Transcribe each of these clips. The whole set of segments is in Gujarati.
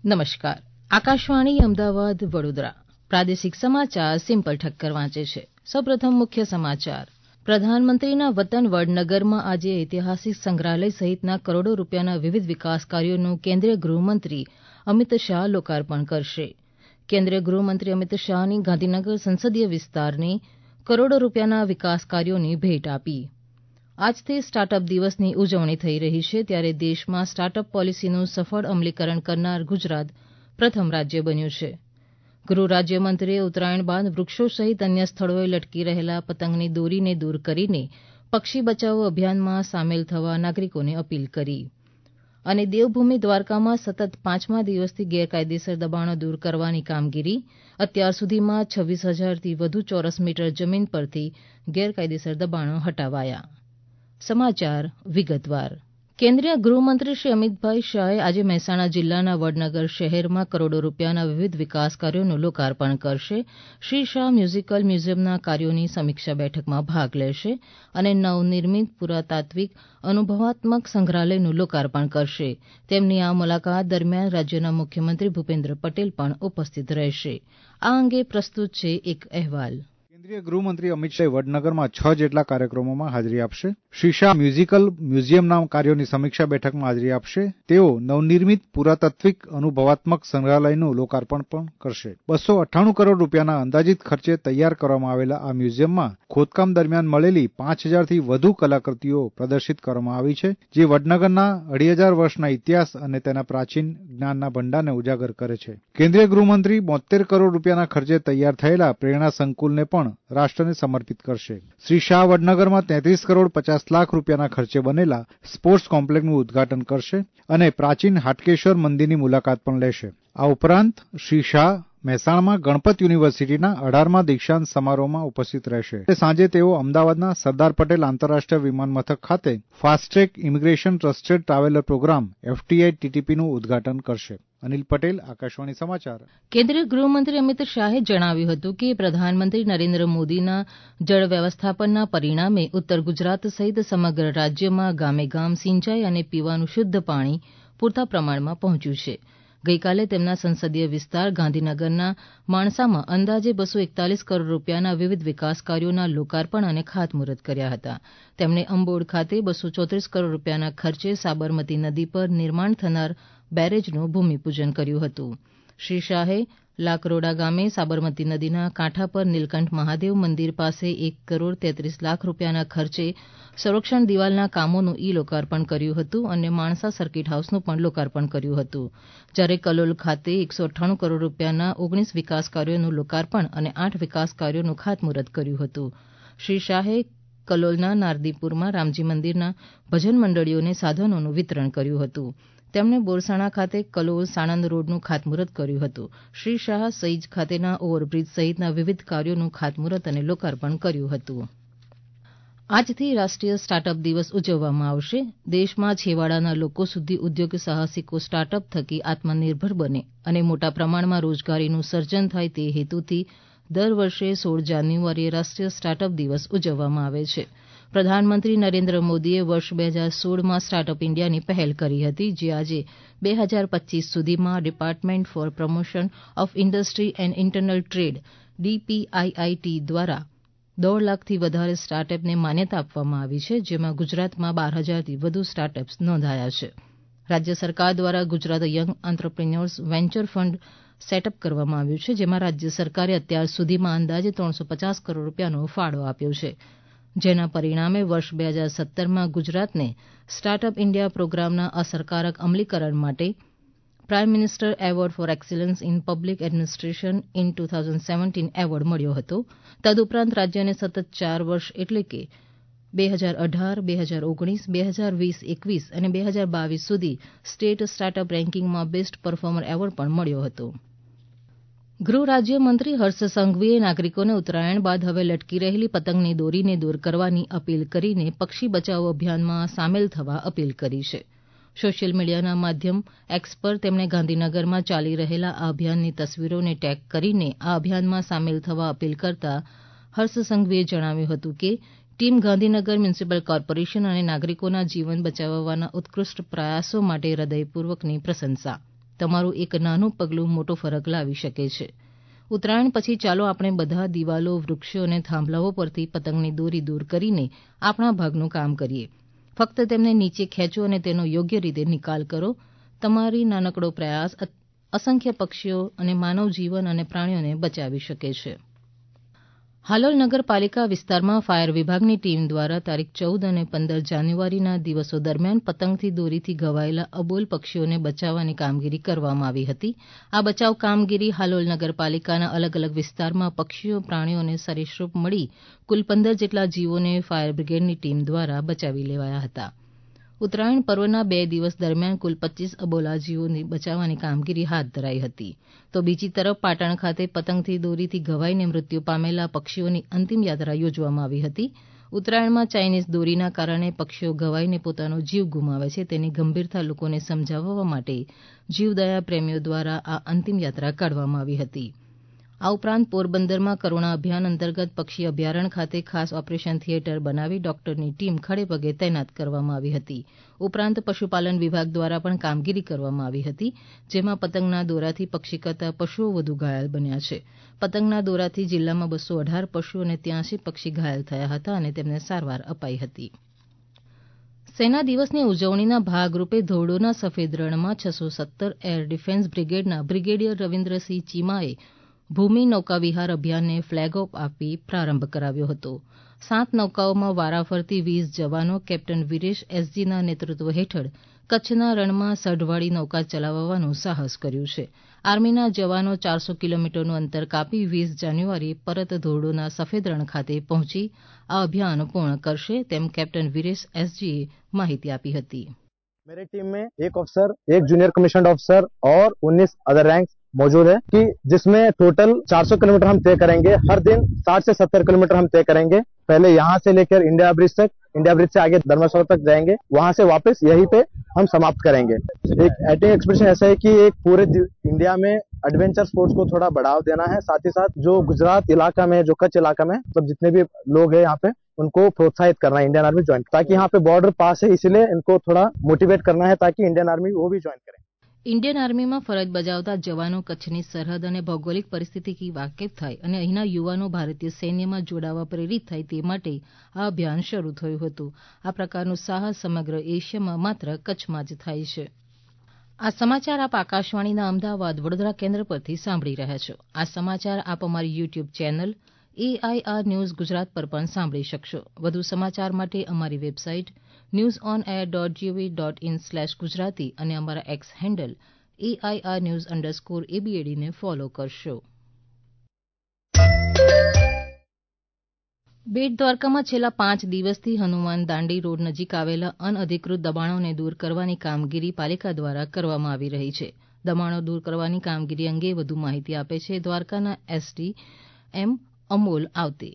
નમસ્કાર. આકાશવાણી અમદાવાદ વડોદરા પ્રાદેશિક સમાચાર સિમ્પલ ઠક્કર વાંચે છે. સૌપ્રથમ મુખ્ય સમાચાર. પ્રધાનમંત્રીના વતન વડનગરમાં આજે ઐતિહાસિક સંગ્રહાલય સહિતના કરોડો રૂપિયાના વિવિધ વિકાસ કાર્યોનું કેન્દ્રીય ગૃહમંત્રી અમિત શાહ લોકાર્પણ કરશે. કેન્દ્રીય ગૃહમંત્રી અમિત શાહની ગાંધીનગર સંસદીય વિસ્તારને કરોડો રૂપિયાના વિકાસ કાર્યોની ભેટ આપી. આજથી સ્ટાર્ટઅપ દિવસની ઉજવણી થઈ રહી છે ત્યારે દેશમાં સ્ટાર્ટઅપ પોલિસીનું સફળ અમલીકરણ કરનાર ગુજરાત પ્રથમ રાજ્ય બન્યું છે. ગૃહ રાજ્યમંત્રીએ ઉત્તરાયણ બાદ વૃક્ષો સહિત અન્ય સ્થળોએ લટકી રહેલા પતંગની દોરીને દૂર કરીને પક્ષી બચાવો અભિયાનમાં સામેલ થવા નાગરિકોને અપીલ કરી. અને દેવભૂમિ દ્વારકામાં સતત પાંચમા દિવસથી ગેરકાયદેસર દબાણો દૂર કરવાની કામગીરી અત્યાર સુધીમાં 26,000થી વધુ ચોરસ મીટર જમીન પરથી ગેરકાયદેસર દબાણો હટાવાયા. સમાચાર વિગતવાર. કેન્દ્રીય ગૃહમંત્રી શ્રી અમિતભાઈ શાહે આજે મહેસાણા જિલ્લાના વડનગર શહેરમાં કરોડો રૂપિયાના વિવિધ વિકાસ કાર્યોનું લોકાર્પણ કરશે. શ્રી શાહ મ્યુઝિકલ મ્યુઝિયમના કાર્યોની સમીક્ષા બેઠકમાં ભાગ લેશે અને નવનિર્મિત પુરાતાત્વિક અનુભવાત્મક સંગ્રહાલયનું લોકાર્પણ કરશે. તેમની આ મુલાકાત દરમિયાન રાજ્યના મુખ્યમંત્રી ભૂપેન્દ્ર પટેલ પણ ઉપસ્થિત રહેશે. આ અંગે પ્રસ્તુત છે એક અહેવાલ. કેન્દ્રીય ગૃહમંત્રી અમિત શાહ વડનગરમાં 6 જેટલા કાર્યક્રમોમાં હાજરી આપશે. શ્રી શાહ મ્યુઝિકલ મ્યુઝિયમના કાર્યોની સમીક્ષા બેઠકમાં હાજરી આપશે. તેઓ નવનિર્મિત પુરાતાત્વિક અનુભવાત્મક સંગ્રહાલયનું લોકાર્પણ પણ કરશે. 298 કરોડ રૂપિયાના અંદાજિત ખર્ચે તૈયાર કરવામાં આવેલા આ મ્યુઝિયમમાં ખોદકામ દરમિયાન મળેલી 5,000થી વધુ કલાકૃતિઓ પ્રદર્શિત કરવામાં આવી છે, જે વડનગરના 2,500 વર્ષના ઇતિહાસ અને તેના પ્રાચીન જ્ઞાનના ભંડારને ઉજાગર કરે છે. કેન્દ્રીય ગૃહમંત્રી 72 કરોડ રૂપિયાના ખર્ચે તૈયાર થયેલા પ્રેરણા સંકુલને પણ રાષ્ટ્રને સમર્પિત કરશે. શ્રી શાહ વડનગરમાં 33 કરોડ 50 લાખ રૂપિયાના ખર્ચે બનેલા સ્પોર્ટ્સ કોમ્પ્લેક્સનું ઉદઘાટન કરશે અને પ્રાચીન હાટકેશ્વર મંદિરની મુલાકાત પણ લેશે. આ ઉપરાંત શ્રી શાહ મહેસાણામાં ગણપત યુનિવર્સિટીના 18મા દીક્ષાંત સમારોહમાં ઉપસ્થિત રહેશે. સાંજે તેઓ અમદાવાદના સરદાર પટેલ આંતરરાષ્ટ્રીય વિમાનમથક ખાતે fast track immigration trusted traveller programme FTI TTPનું ઉદઘાટન કરશે. અનિલ પટેલ, આકાશવાણી સમાચાર. કેન્દ્રીય ગૃહમંત્રી અમિત શાહે જણાવ્યું હતું કે પ્રધાનમંત્રી નરેન્દ્ર મોદીના જળ વ્યવસ્થાપનના પરિણામે ઉત્તર ગુજરાત સહિત સમગ્ર રાજ્યમાં ગામે ગામ સિંચાઈ અને પીવાનું શુદ્ધ પાણી પૂરતા પ્રમાણમાં પહોંચ્યું છે. ગઈકાલે તેમના સંસદીય વિસ્તાર ગાંધીનગરના માણસામાં અંદાજે 241 કરોડ રૂપિયાના વિવિધ વિકાસ કાર્યોના લોકાર્પણ અને ખાતમુહૂર્ત કર્યા હતા. તેમણે અંબોડ ખાતે 234 કરોડ રૂપિયાના ખર્ચે સાબરમતી નદી પર નિર્માણ થનાર બેરેજનું ભૂમિપૂજન કર્યું હતું. શ્રી શાહે લાકરોડા ગામે સાબરમતી નદીના કાંઠા પર નીલકંઠ મહાદેવ મંદિર પાસે 1 કરોડ 33 લાખ રૂપિયાના ખર્ચે સંરક્ષણ દિવાલના કામોનું લોકાર્પણ કર્યું હતું અને માણસા સર્કિટ હાઉસનું પણ લોકાર્પણ કર્યું હતું. જ્યારે કલોલ ખાતે 198 કરોડ રૂપિયાના 19 વિકાસ કાર્યોનું લોકાર્પણ અને 8 વિકાસ કાર્યોનું ખાતમુહૂર્ત કર્યું હતું. શ્રી શાહે કલોલના નારદીપુરમાં રામજી મંદિરના ભજન મંડળીઓને સાધનોનું વિતરણ કર્યું હતું. તેમણે બોરસણા ખાતે કલોલ સાણંદ રોડનું ખાતમુહૂર્ત કર્યું હતું. શ્રી શાહ સઈજ ખાતેના ઓવરબ્રિજ સહિતના વિવિધ કાર્યોનું ખાતમુહૂર્ત અને લોકાર્પણ કર્યું હતું. આજથી રાષ્ટ્રીય સ્ટાર્ટઅપ દિવસ ઉજવવામાં આવશે. દેશમાં છેવાડાના લોકો સુધી ઉદ્યોગ સાહસિકો સ્ટાર્ટઅપ થકી આત્મનિર્ભર બને અને મોટા પ્રમાણમાં રોજગારીનું સર્જન થાય તે હેતુથી દર વર્ષે 16 જાન્યુઆરીએ રાષ્ટ્રીય સ્ટાર્ટઅપ દિવસ ઉજવવામાં આવે છે. પ્રધાનમંત્રી નરેન્દ્ર મોદીએ વર્ષ 2016માં સ્ટાર્ટઅપ ઇન્ડિયાની પહેલ કરી હતી, જે આજે 2025 સુધીમાં department for promotion of industry and internal trade DPIIT દ્વારા 1.5 લાખથી વધારે સ્ટાર્ટઅપને માન્યતા આપવામાં આવી છે, જેમાં ગુજરાતમાં 12,000થી વધુ સ્ટાર્ટઅપ્સ નોંધાયા છે. રાજ્ય સરકાર દ્વારા Gujarat young entrepreneurs venture fund setup કરવામાં આવ્યું છે, જેમાં રાજ્ય સરકારે અત્યાર સુધીમાં અંદાજે 350 કરોડ રૂપિયાનો ફાળો આપ્યો છે. જેના પરિણામે વર્ષ 2017માં ગુજરાતને સ્ટાર્ટઅપ ઇન્ડિયા પ્રોગ્રામના અસરકારક અમલીકરણ માટે prime minister award for excellence in public administration in 2017 award મળ્યો હતો. તદુપરાંત રાજ્યને સતત 4 વર્ષ એટલે કે 2018, 2019, 2020-21 અને 2022 સુધી સ્ટેટ સ્ટાર્ટઅપ રેન્કિંગમાં બેસ્ટ પરફોર્મર એવોર્ડ પણ મળ્યો હતો. ગૃહ રાજ્યમંત્રી હર્ષ સંઘવીએ નાગરિકોને ઉત્તરાયણ બાદ હવે લટકી રહેલી પતંગની દોરીને દૂર કરવાની અપીલ કરીને પક્ષી બચાવો અભિયાનમાં સામેલ થવા અપીલ કરી છે. સોશિયલ મીડિયાના માધ્યમ એક્સ પર તેમણે ગાંધીનગરમાં ચાલી રહેલા આ અભિયાનની તસવીરોને ટેગ કરીને આ અભિયાનમાં સામેલ થવા અપીલ કરતા હર્ષ સંઘવીએ જણાવ્યું હતું કે ટીમ ગાંધીનગર મ્યુનિસિપલ કોર્પોરેશન અને નાગરિકોના જીવન બચાવવાના ઉત્કૃષ્ટ પ્રયાસો માટે હૃદયપૂર્વકની પ્રશંસા. તમારું એક નાનું પગલું મોટો ફરક લાવી શકે છે. ઉત્તરાયણ પછી ચાલો આપણે બધા દિવાલો, વૃક્ષો અને થાંભલાઓ પરથી પતંગની દોરી દૂર કરીને આપણા ભાગનું કામ કરીએ. ફક્ત તેમને નીચે ખેંચો અને તેનો યોગ્ય રીતે નિકાલ કરો. તમારી નાનકડો પ્રયાસ અસંખ્ય પક્ષીઓ અને માનવ જીવન અને પ્રાણીઓને બચાવી શકે છે. હાલોલ નગરપાલિકા વિસ્તારમાં ફાયર વિભાગની ટીમ દ્વારા તારીખ 14 અને 15 જાન્યુઆરીના દિવસો દરમિયાન પતંગની દોરીથી ઘવાયેલા અબોલ પક્ષીઓને બચાવવાની કામગીરી કરવામાં આવી હતી. આ બચાવ કામગીરી હાલોલ નગરપાલિકાના અલગ અલગ વિસ્તારમાં પક્ષીઓ, પ્રાણીઓ અને સરીસૃપ મળી કુલ 15 જેટલા જીવોને ફાયર બ્રિગેડની ટીમ દ્વારા બચાવી લેવાયા હતા. ઉત્તરાયણ પર્વના 2 દિવસ દરમિયાન કુલ 25 અબોલા જીવોને બચાવવાની કામગીરી હાથ ધરાઈ હતી. તો બીજી તરફ પાટણ ખાતે પતંગની દોરીથી ઘવાઈને મૃત્યુ પામેલા પક્ષીઓની અંતિમ યાત્રા યોજવામાં આવી હતી. ઉત્તરાયણમાં ચાઇનીઝ દોરીના કારણે પક્ષીઓ ઘવાઈને પોતાનો જીવ ગુમાવે છે તેની ગંભીરતા લોકોને સમજાવવા માટે જીવદયા પ્રેમીઓ દ્વારા આ અંતિમ યાત્રા કાઢવામાં આવી હતી. આ ઉપરાંત પોરબંદરમાં કરુણા અભિયાન અંતર્ગત પક્ષી અભયારણ્ય ખાતે ખાસ ઓપરેશન થિયેટર બનાવી ડોક્ટરની ટીમ ખડેપગે તૈનાત કરવામાં આવી હતી. ઉપરાંત પશુપાલન વિભાગ દ્વારા પણ કામગીરી કરવામાં આવી હતી, જેમાં પતંગના દોરાથી પક્ષી કરતાં પશુઓ વધુ ઘાયલ બન્યા છે. પતંગના દોરાથી જિલ્લામાં 218 પશુ અને 83 પક્ષી ઘાયલ થયા હતા અને તેમને સારવાર અપાઈ હતી. સેના દિવસની ઉજવણીના ભાગરૂપે ધોરડોના સફેદ રણમાં 617 એર ડિફેન્સ બ્રિગેડના બ્રિગેડિયર રવિન્દ્રસિંહ ચીમાએ ભૂમિ નૌકાવિહાર અભિયાનને ફ્લેગ ઓફ આપી પ્રારંભ કરાવ્યો હતો. 7 નૌકાઓમાં વારાફરતી 20 જવાનો કેપ્ટન વીરેશ એસજીના નેતૃત્વ હેઠળ કચ્છના રણમાં સઢવાળી નૌકા ચલાવવાનું સાહસ કર્યું છે. આર્મીના જવાનો 400 કિલોમીટરનું અંતર કાપી 20 જાન્યુઆરીએ પરત ધોરડોના સફેદ રણ ખાતે પહોંચી આ અભિયાન પૂર્ણ કરશે તેમ કેપ્ટન વીરેશ એસજીએ માહિતી આપી હતી. मेरी टीम में एक ऑफिसर, एक जूनियर कमीशन्ड ऑफिसर और 19 अदर रैंक्स मौजूद है कि जिसमें टोटल 400 किलोमीटर हम तय करेंगे. हर दिन 60 से 70 किलोमीटर हम तय करेंगे. पहले यहाँ से लेकर इंडिया ब्रिज तक, इंडिया ब्रिज से आगे धर्मशाला तक जाएंगे, वहां से वापस यहीं पे हम समाप्त करेंगे. एक एटिंग एक्सप्रेशन ऐसा है कि एक पूरे इंडिया में एडवेंचर स्पोर्ट्स को थोड़ा बढ़ावा देना है. साथ ही साथ जो गुजरात इलाका में, जो कच्छ इलाका में सब जितने भी लोग हैं यहाँ पे उनको प्रोत्साहित करना है इंडियन आर्मी ज्वाइन, ताकि यहाँ पे बॉर्डर पास है इसलिए इनको थोड़ा मोटिवेट करना है ताकि इंडियन आर्मी वो भी ज्वाइन करें. ઇન્ડિયન આર્મીમાં ફરજ બજાવતા જવાનો કચ્છની સરહદ અને ભૌગોલિક પરિસ્થિતિથી વાકેફ થાય અને અહીંના યુવાનો ભારતીય સૈન્યમાં જોડાવા પ્રેરિત થાય તે માટે આ અભિયાન શરૂ થયું હતું. આ પ્રકારનું સાહસ સમગ્ર એશિયામાં માત્ર કચ્છમાં જ થાય છે. આ સમાચાર આપ આકાશવાણીના અમદાવાદ વડોદરા કેન્દ્ર પરથી સાંભળી રહ્યા છો. આ સમાચાર આપ અમારી YouTube channel AIR news Gujarat પર પણ સાંભળી શકશો. વધુ સમાચાર માટે અમારી વેબસાઇટ newsonair.gov.in/gujarati અને અમારા એક્સ હેન્ડલ AIRnews_ABAD ને ફોલો કરશો. બેટ દ્વારકામાં છેલ્લા 5 દિવસથી હનુમાન દાંડી રોડ નજીક આવેલા અનધિકૃત દબાણોને દૂર કરવાની કામગીરી પાલિકા દ્વારા કરવામાં આવી રહી છે. દબાણો દૂર કરવાની કામગીરી અંગે વધુ માહિતી આપે છે દ્વારકાના SDM अमोल आवते.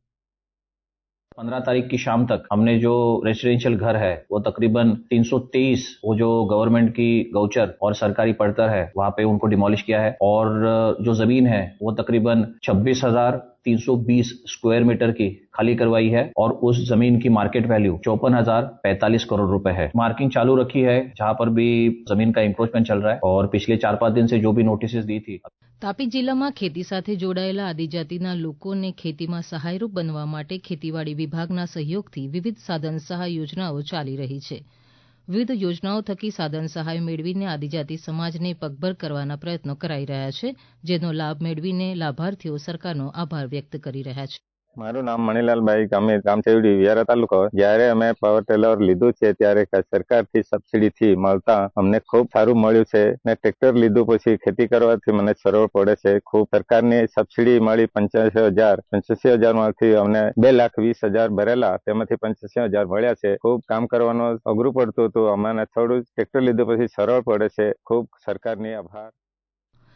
15 तारीख की शाम तक हमने जो रेसिडेंशियल घर है वो तकरीबन 323 वो जो गवर्नमेंट की गौचर और सरकारी पड़तर है वहां पे उनको डिमोलिश किया है और जो जमीन है वो तकरीबन 26,320 स्क्वायर मीटर की खाली करवाई है और उस जमीन की मार्केट वैल्यू 54,045 करोड़ रुपए है. मार्किंग चालू रखी है जहां पर भी जमीन का इंक्रोचमेंट चल रहा है और पिछले 4-5 दिन से जो भी नोटिस दी थी. તાપી જિલ્લામાં ખેતી સાથે જોડાયેલા આદિજાતિના લોકોને ખેતીમાં સહાયરૂપ બનવા માટે ખેતીવાડી વિભાગના સહયોગથી વિવિધ સાધન સહાય યોજનાઓ ચાલી રહી છે. વિવિધ યોજનાઓ થકી સાધન સહાય મેળવીને આદિજાતિ સમાજને પગભર કરવાના પ્રયત્નો કરાઈ રહ્યા છે, જેનો લાભ મેળવીને લાભાર્થીઓ સરકારનો આભાર વ્યક્ત કરી રહ્યા છે. મારું નામ મણીલાલભાઈ ગામચેવડી વિયારા તાલુકો. જ્યારે અમે પાવર ટેલર લીધું છે ત્યારે સરકારથી સબસિડીથી મળતા અમને ખૂબ સારું મળ્યું છે ને ટ્રેક્ટર લીધું પછી ખેતી કરવાથી મને સરળ પડે છે. ખૂબ સરકારની સબસિડી મળી 85,000 માંથી અમને 2,20,000 ભરેલા, તેમાંથી 85,000 મળ્યા છે. ખૂબ કામ કરવાનું અઘરું પડતું હતું, અમને થોડું ટ્રેક્ટર લીધું પછી સરળ પડે છે. ખૂબ સરકારની આભાર.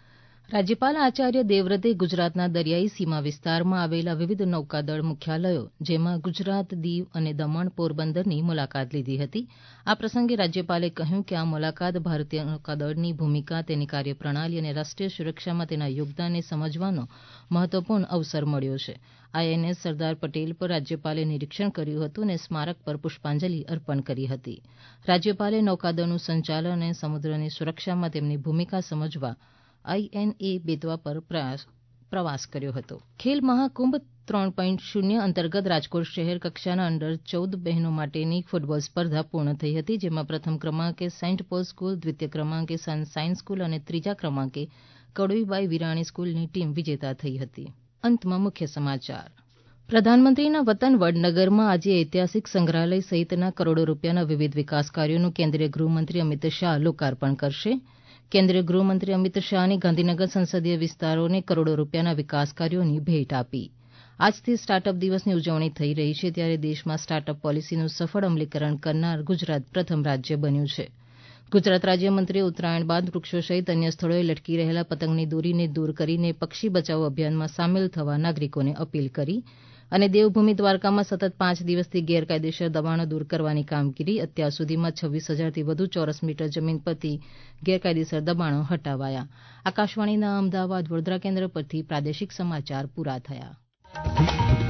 રાજ્યપાલ આચાર્ય દેવવ્રતે ગુજરાતના દરિયાઈ સીમા વિસ્તારમાં આવેલા વિવિધ નૌકાદળ મુખ્યાલયો જેમાં ગુજરાત દીવ અને દમણ પોરબંદરની મુલાકાત લીધી હતી આ પ્રસંગે રાજ્યપાલે કહ્યું કે આ મુલાકાત ભારતીય નૌકાદળની ભૂમિકા તેની કાર્યપ્રણાલી અને રાષ્ટ્રીય સુરક્ષામાં તેના યોગદાનને સમજવાનો મહત્વપૂર્ણ અવસર મળ્યો છે આઈએનએસ સરદાર પટેલ પર રાજ્યપાલે નિરીક્ષણ કર્યું હતું અને સ્મારક પર પુષ્પાંજલિ અર્પણ કરી હતી રાજ્યપાલે નૌકાદળનું સંચાલન અને સમુદ્રની સુરક્ષામાં તેમની ભૂમિકા સમજવા આઈએનએ બેતવા પર પ્રવાસ કર્યો હતો ખેલ મહાકુંભ 3.0 અંતર્ગત રાજકોટ શહેર કક્ષાના અંડર 14 બહેનો માટેની ફૂટબોલ સ્પર્ધા પૂર્ણ થઈ હતી જેમાં પ્રથમ ક્રમાંકે સેન્ટ પોલ સ્કૂલ દ્વિતીય ક્રમાંકે સનસાઇન સ્કૂલ અને ત્રીજા ક્રમાંકે કડવીબાઈ વિરાણી સ્કૂલની ટીમ વિજેતા થઈ હતી અંતમાં મુખ્ય સમાચાર પ્રધાનમંત્રીના વતન વડનગરમાં આજે ઐતિહાસિક સંગ્રહાલય સહિતના કરોડો રૂપિયાના વિવિધ વિકાસ કાર્યોનું કેન્દ્રીય ગૃહમંત્રી અમિત શાહ લોકાર્પણ કરશે કેન્દ્રીય ગૃહમંત્રી અમિત શાહની ગાંધીનગર સંસદીય વિસ્તારોને કરોડો રૂપિયાના વિકાસ કાર્યોની ભેટ આપી આજથી સ્ટાર્ટઅપ દિવસની ઉજવણી થઈ રહી છે ત્યારે દેશમાં સ્ટાર્ટઅપ પોલિસીનું સફળ અમલીકરણ કરનાર ગુજરાત પ્રથમ રાજ્ય બન્યું છે ગુજરાત રાજ્યમંત્રીએ ઉત્તરાયણ બાદ વૃક્ષો સહિત અન્ય સ્થળોએ લટકી રહેલા પતંગની દોરીને દૂર કરીને પક્ષી બચાવો અભિયાનમાં સામેલ થવા નાગરિકોને અપીલ કરી અને દેવભૂમિ દ્વારકામાં સતત 5 દિવસથી ગેરકાયદેસર દબાણો દૂર કરવાની કામગીરી અત્યાર સુધીમાં 26,000થી વધુ ચોરસ મીટર જમીન પરથી ગેરકાયદેસર દબાણો હટાવાયા આકાશવાણીના અમદાવાદ વડોદરા કેન્દ્ર પરથી પ્રાદેશિક સમાચાર પૂરા થયા